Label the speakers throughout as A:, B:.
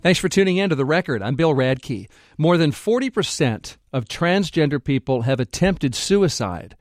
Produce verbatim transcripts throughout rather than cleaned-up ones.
A: Thanks for tuning in to The Record. I'm Bill Radke. More than forty percent of transgender people have attempted suicide.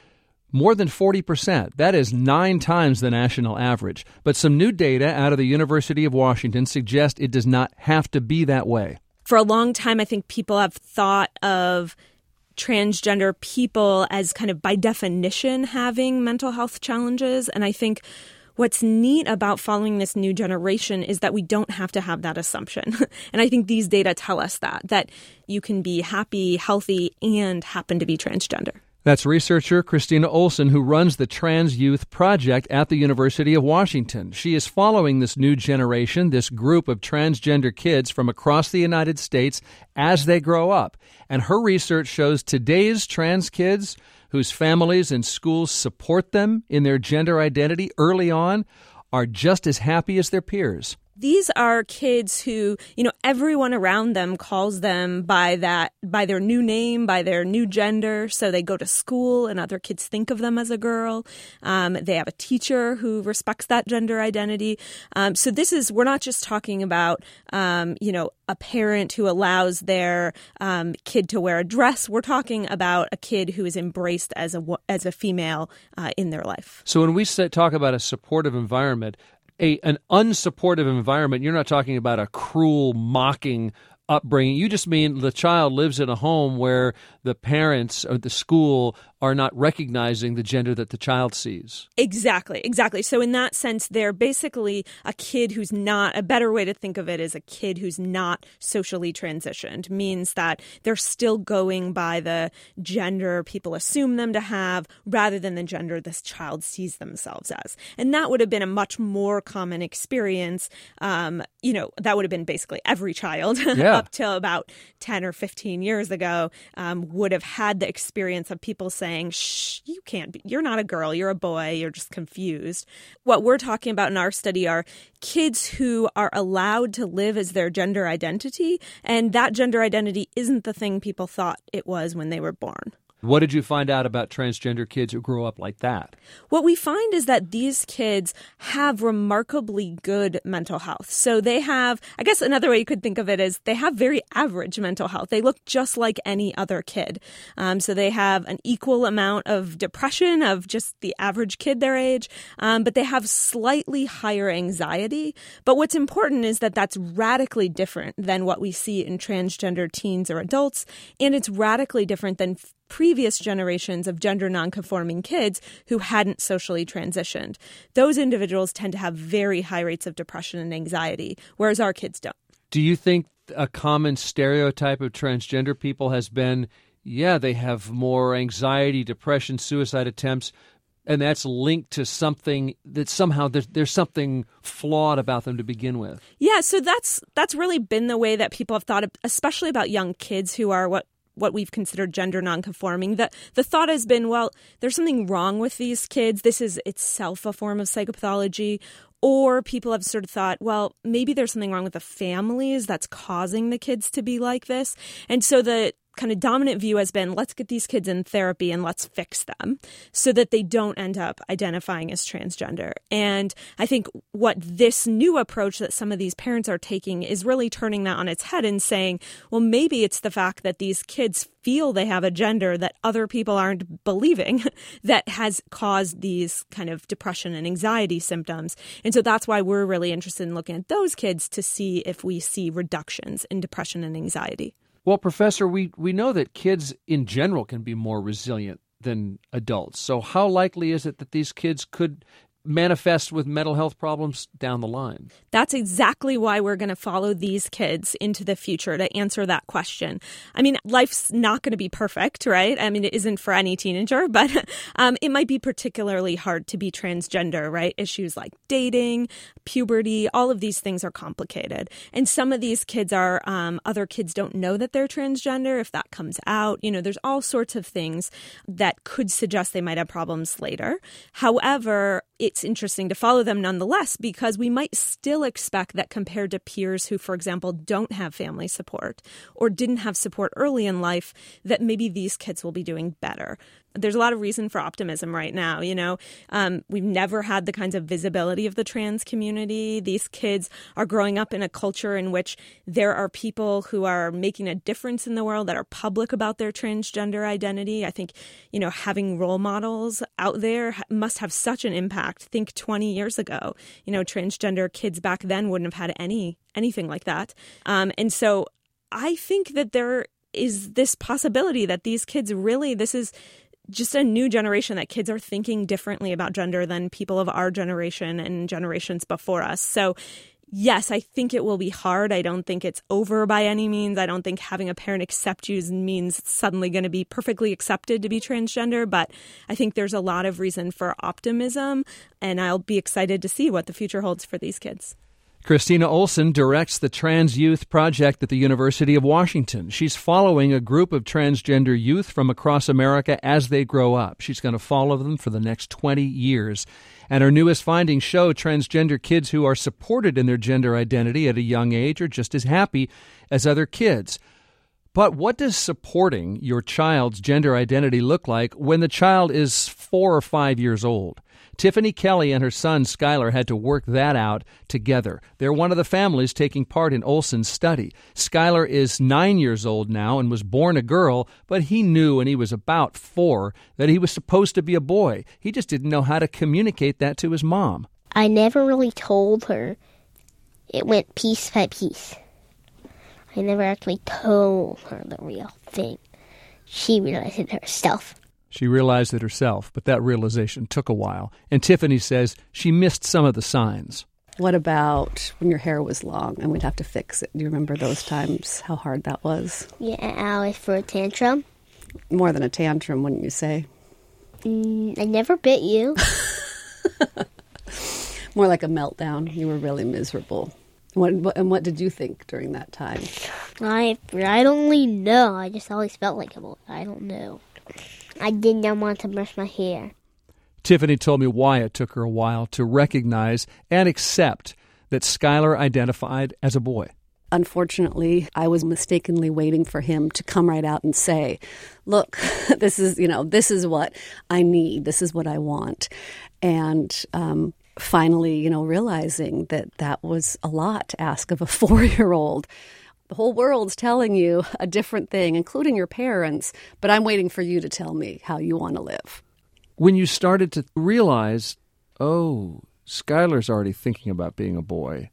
A: More than forty percent. That is nine times the national average. But some new data out of the University of Washington suggest it does not have to be that way.
B: For a long time, I think people have thought of transgender people as kind of by definition having mental health challenges. And I think what's neat about following this new generation is that we don't have to have that assumption. And I think these data tell us that, that you can be happy, healthy, and happen to be transgender.
A: That's researcher Christina Olson, who runs the Trans Youth Project at the University of Washington. She is following this new generation, this group of transgender kids from across the United States as they grow up. And her research shows today's trans kids whose families and schools support them in their gender identity early on are just as happy as their peers.
B: These are kids who, you know, everyone around them calls them by that, by their new name, by their new gender. So they go to school and other kids think of them as a girl. Um, they have a teacher who respects that gender identity. Um, so this is, we're not just talking about, um, you know, a parent who allows their um, kid to wear a dress. We're talking about a kid who is embraced as a, as a female uh, in their life.
A: So when we say, talk about a supportive environment, A, an unsupportive environment, you're not talking about a cruel, mocking upbringing. You just mean the child lives in a home where the parents or the school are not recognizing the gender that the child sees.
B: Exactly, exactly. So in that sense, they're basically a kid who's not, a better way to think of it is a kid who's not socially transitioned, means that they're still going by the gender people assume them to have rather than the gender this child sees themselves as. And that would have been a much more common experience. Um, you know, that would have been basically every child
A: yeah.
B: up till about ten or fifteen years ago um, would have had the experience of people saying, shh, you can't be, you're not a girl, you're a boy, you're just confused. What we're talking about in our study are kids who are allowed to live as their gender identity, and that gender identity isn't the thing people thought it was when they were born.
A: What did you find out about transgender kids who grow up like that?
B: What we find is that these kids have remarkably good mental health. So they have, I guess another way you could think of it is they have very average mental health. They look just like any other kid. Um, so they have an equal amount of depression of just the average kid their age, um, but they have slightly higher anxiety. But what's important is that that's radically different than what we see in transgender teens or adults, and it's radically different than previous generations of gender nonconforming kids who hadn't socially transitioned. Those individuals tend to have very high rates of depression and anxiety, whereas our kids don't.
A: Do you think a common stereotype of transgender people has been, yeah, they have more anxiety, depression, suicide attempts, and that's linked to something that somehow there's, there's something flawed about them to begin with?
B: Yeah, so that's that's really been the way that people have thought, of, especially about young kids who are what what we've considered gender nonconforming. The, the thought has been, well, there's something wrong with these kids. This is itself a form of psychopathology. Or people have sort of thought, well, maybe there's something wrong with the families that's causing the kids to be like this. And so the kind of dominant view has been, let's get these kids in therapy and let's fix them so that they don't end up identifying as transgender. And I think what this new approach that some of these parents are taking is really turning that on its head and saying, well, maybe it's the fact that these kids feel they have a gender that other people aren't believing that has caused these kind of depression and anxiety symptoms. And so that's why we're really interested in looking at those kids to see if we see reductions in depression and anxiety.
A: Well, Professor, we, we know that kids in general can be more resilient than adults. So how likely is it that these kids could manifest with mental health problems down the line?
B: That's exactly why we're going to follow these kids into the future to answer that question. I mean, life's not going to be perfect, right? I mean, it isn't for any teenager, but um, it might be particularly hard to be transgender, right? Issues like dating, puberty, all of these things are complicated. And some of these kids are, um, other kids don't know that they're transgender if that comes out. You know, there's all sorts of things that could suggest they might have problems later. However, it it's interesting to follow them nonetheless, because we might still expect that compared to peers who, for example, don't have family support or didn't have support early in life, that maybe these kids will be doing better. There's a lot of reason for optimism right now. You know, um, we've never had the kinds of visibility of the trans community. These kids are growing up in a culture in which there are people who are making a difference in the world, that are public about their transgender identity. I think, you know, having role models out there must have such an impact. Think twenty years ago, you know, transgender kids back then wouldn't have had any anything like that. Um, and so I think that there is this possibility that these kids really, this is just a new generation, that kids are thinking differently about gender than people of our generation and generations before us. So yes, I think it will be hard. I don't think it's over by any means. I don't think having a parent accept you means it's suddenly going to be perfectly accepted to be transgender. But I think there's a lot of reason for optimism, and I'll be excited to see what the future holds for these kids.
A: Christina Olson directs the Trans Youth Project at the University of Washington. She's following a group of transgender youth from across America as they grow up. She's going to follow them for the next twenty years. And her newest findings show transgender kids who are supported in their gender identity at a young age are just as happy as other kids. But what does supporting your child's gender identity look like when the child is four or five years old? Tiffany Kelly and her son Skylar had to work that out together. They're one of the families taking part in Olson's study. Skylar is nine years old now and was born a girl, but he knew when he was about four that he was supposed to be a boy. He just didn't know how to communicate that to his mom.
C: I never really told her. It went piece by piece. I never actually told her the real thing. She realized it herself.
A: She realized it herself, but that realization took a while. And Tiffany says she missed some of the signs.
D: What about when your hair was long and we'd have to fix it? Do you remember those times, how hard that was?
C: Yeah, always for a tantrum.
D: More than a tantrum, wouldn't you say?
C: Mm, I never bit you.
D: More like a meltdown. You were really miserable. What, what, and what did you think during that time?
C: I, I don't really know. I just always felt like a boy. I don't know. I did not want to brush my hair.
A: Tiffany told me why it took her a while to recognize and accept that Skylar identified as a boy.
D: Unfortunately, I was mistakenly waiting for him to come right out and say, look, this is, you know, this is what I need. This is what I want. And um, finally, you know, realizing that that was a lot to ask of a four-year-old. The whole world's telling you a different thing, including your parents, but I'm waiting for you to tell me how you want to live.
A: When you started to realize, oh, Skylar's already thinking about being a boy,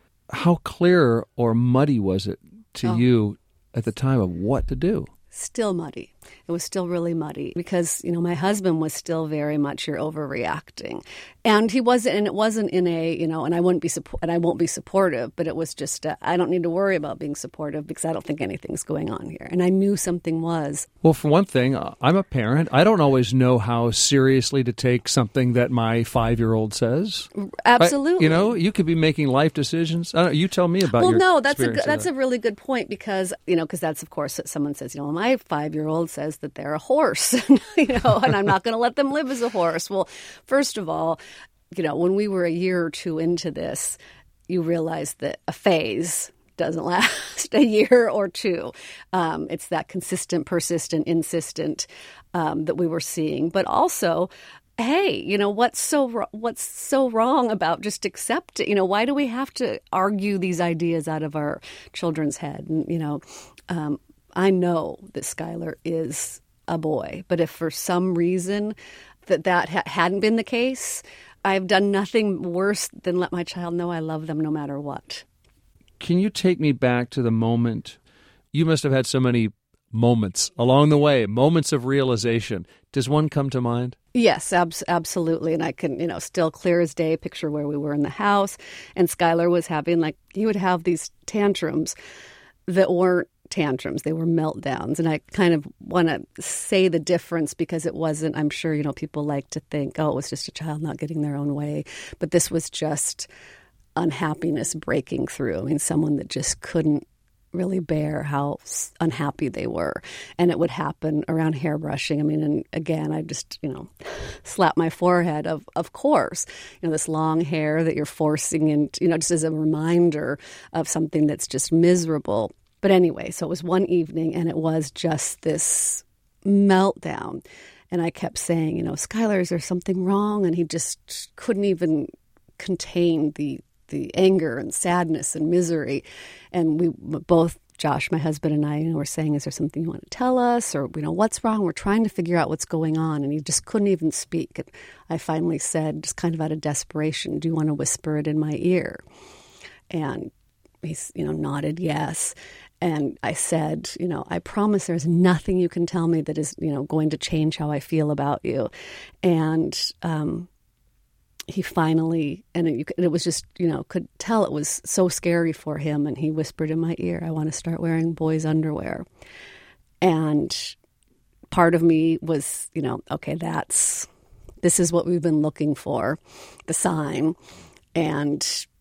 A: how clear or muddy was it to oh. you at the time of what to do?
D: Still muddy. It was still really muddy because, you know, my husband was still very much you're overreacting. And he wasn't, and it wasn't in a, you know, and I wouldn't be, support, and I won't be supportive, but it was just, a, I don't need to worry about being supportive because I don't think anything's going on here. And I knew something was.
A: Well, for one thing, I'm a parent. I don't always know how seriously to take something that my five-year-old says.
D: Absolutely.
A: I, you know, you could be making life decisions. I don't, you tell me about
D: well,
A: your
D: Well, no, that's a
A: experience
D: that's
A: of that.
D: a really good point because, you know, because that's, of course, someone says, you know, my five-year-old says that they're a horse, you know, and I'm not going to let them live as a horse. Well, first of all, you know, when we were a year or two into this, you realize that a phase doesn't last a year or two. Um, it's that consistent, persistent, insistent um, that we were seeing. But also, hey, you know, what's so what's so wrong about just accept it? You know, why do we have to argue these ideas out of our children's head? And, you know, um, I know that Skylar is a boy, but if for some reason that that ha- hadn't been the case, I've done nothing worse than let my child know I love them no matter what.
A: Can you take me back to the moment? You must have had so many moments along the way, moments of realization. Does one come to mind?
D: Yes, ab- absolutely. And I can, you know, still clear as day picture where we were in the house. And Skylar was having, like, he would have these tantrums that weren't tantrums. They were meltdowns. And I kind of want to say the difference because it wasn't, I'm sure, you know, people like to think, oh, it was just a child not getting their own way. But this was just unhappiness breaking through. I mean, someone that just couldn't really bear how unhappy they were. And it would happen around hairbrushing. I mean, and again, I just, you know, slap my forehead of, of course, you know, this long hair that you're forcing in, you know, just as a reminder of something that's just miserable. But anyway, so it was one evening and it was just this meltdown. And I kept saying, you know, Skylar, is there something wrong? And he just couldn't even contain the the anger and sadness and misery. And we both, Josh, my husband, and I, you know, were saying, is there something you want to tell us? Or, you know, what's wrong? We're trying to figure out what's going on. And he just couldn't even speak. And I finally said, just kind of out of desperation, do you want to whisper it in my ear? And he's, you know, nodded yes. And I said, you know, I promise there's nothing you can tell me that is, you know, going to change how I feel about you. And, um, he finally, and it, it was just, you know, could tell it was so scary for him. And he whispered in my ear, I want to start wearing boys' underwear. And part of me was, you know, okay, that's, this is what we've been looking for, the sign, and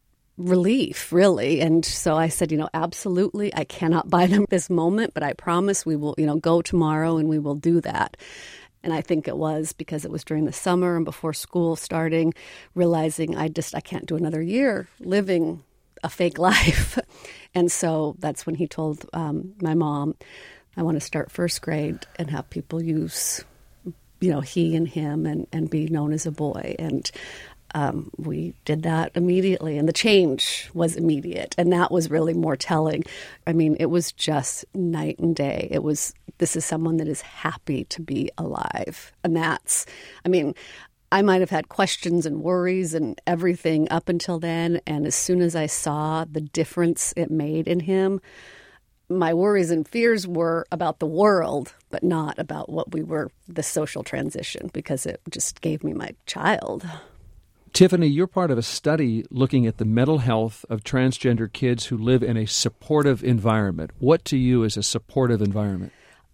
D: relief, really. And so I said, you know, absolutely, I cannot buy them this moment, but I promise we will, you know, go tomorrow and we will do that. And I think it was because it was during the summer and before school starting, realizing I just, I can't do another year living a fake life. And so that's when he told um, my mom, I want to start first grade and have people use, you know, he and him and, and be known as a boy. And um, we did that immediately. And the change was immediate. And that was really more telling. I mean, it was just night and day. It was, this is someone that is happy to be alive. And that's, I mean, I might have had questions and worries and everything up until then. And as soon as I saw the difference it made in him, my worries and fears were about the world, but not about what we were, the social transition, because it just gave me my child.
A: Tiffany, you're part of a study looking at the mental health of transgender kids who live in a supportive environment. What to you is a supportive environment?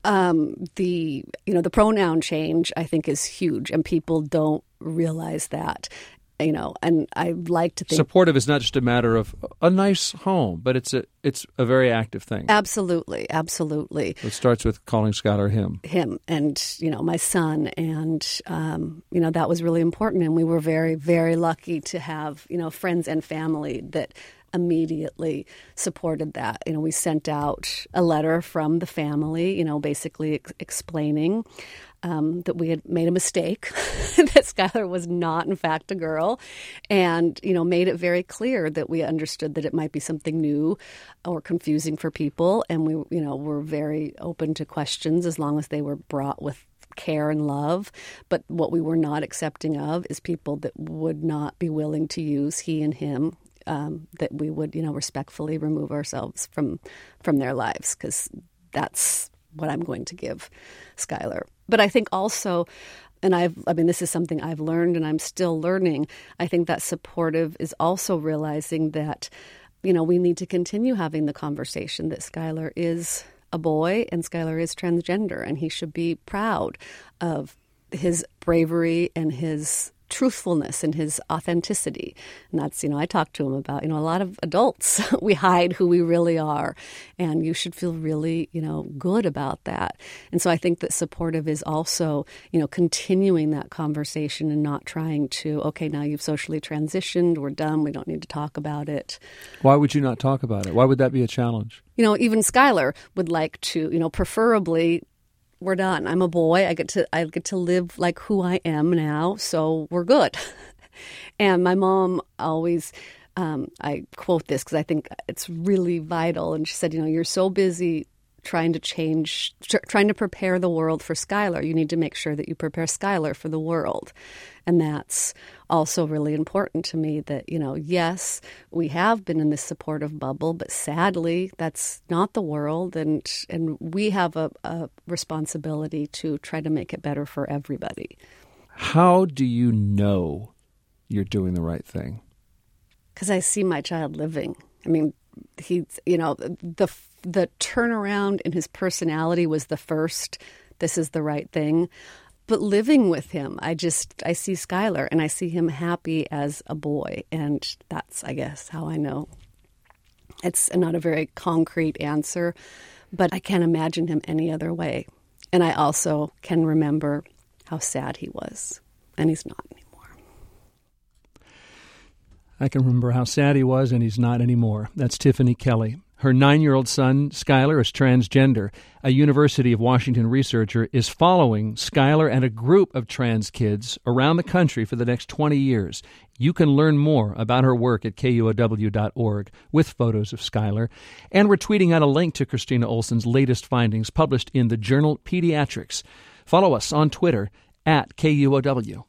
D: Um, the, you know, the pronoun change, I think, is huge, and people don't realize that. You know, and I like to think
A: supportive is not just a matter of a nice home, but it's a it's a very active thing.
D: Absolutely, absolutely.
A: It starts with calling Skylar him,
D: him, and you know, my son, and um, you know, that was really important. And we were very, very lucky to have, you know, friends and family that immediately supported that. You know, we sent out a letter from the family, you know, basically ex- explaining. Um, that we had made a mistake, that Skylar was not, in fact, a girl, and, you know, made it very clear that we understood that it might be something new or confusing for people. And we, you know, were very open to questions as long as they were brought with care and love. But what we were not accepting of is people that would not be willing to use he and him, um, that we would, you know, respectfully remove ourselves from, from their lives, because that's what I'm going to give Skylar. But I think also, and I've, I mean, this is something I've learned and I'm still learning, I think that supportive is also realizing that, you know, we need to continue having the conversation that Skylar is a boy and Skylar is transgender, and he should be proud of his bravery and his truthfulness and his authenticity. And that's, you know, I talk to him about, you know, a lot of adults, we hide who we really are. And you should feel really, you know, good about that. And so I think that supportive is also, you know, continuing that conversation and not trying to, okay, now you've socially transitioned, we're done, we don't need to talk about it.
A: Why would you not talk about it? Why would that be a challenge?
D: You know, even Skylar would like to, you know, preferably, we're done. I'm a boy. I get to I get to live like who I am now, so we're good. And my mom always, um, I quote this because I think it's really vital. And she said, you know, you're so busy trying to change, tr- trying to prepare the world for Skylar. You need to make sure that you prepare Skylar for the world. And that's also really important to me that, you know, yes, we have been in this supportive bubble, but sadly, that's not the world. And and we have a, a responsibility to try to make it better for everybody.
A: How do you know you're doing the right thing?
D: Because I see my child living. I mean, he's, you know, the the turnaround in his personality was the first, this is the right thing. But living with him, I just, I see Skylar and I see him happy as a boy. And that's, I guess, how I know It's not a very concrete answer, but I can't imagine him any other way. And I also can remember how sad he was, and he's not anymore.
A: I can remember how sad he was, and he's not anymore. That's Tiffany Kelly. Her nine-year-old son, Skylar, is transgender. A University of Washington researcher is following Skylar and a group of trans kids around the country for the next twenty years. You can learn more about her work at K U O W dot org with photos of Skylar. And we're tweeting out a link to Christina Olson's latest findings published in the journal Pediatrics. Follow us on Twitter at K U O W.